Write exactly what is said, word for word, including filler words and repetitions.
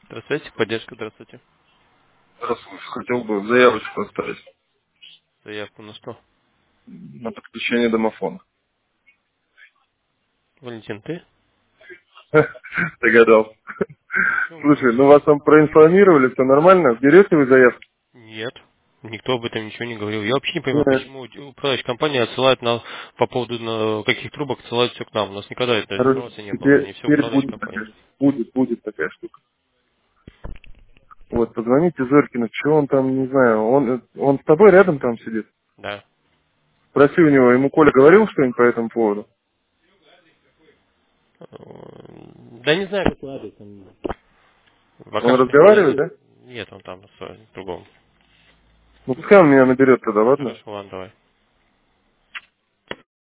Здравствуйте, поддержка, здравствуйте. Здравствуйте. Хотел бы заявочку оставить Заявку на что? на подключение домофона. Валентин, ты? Догадался. Ничего, Слушай, молодец. ну вас там проинформировали, все нормально? Берете вы заявку? Нет, никто об этом ничего не говорил. Я вообще не понимаю, Нет. почему управляющая компания отсылает на, по поводу на каких трубок отсылает все к нам. У нас никогда этой Короче, информации не было. теперь, Они все теперь управляющей будет компании. такая, будет, будет такая штука. Вот, позвоните Зорькину, что он там, не знаю, он, он с тобой рядом там сидит? Да. Спроси у него, ему Коля говорил что-нибудь по этому поводу? Э, Да не знаю, какой адрес. он- Он Пока что разговаривает, не... да? Нет, он там в другом. Ну пускай он меня наберет тогда, ладно? Хорошо, ладно, давай.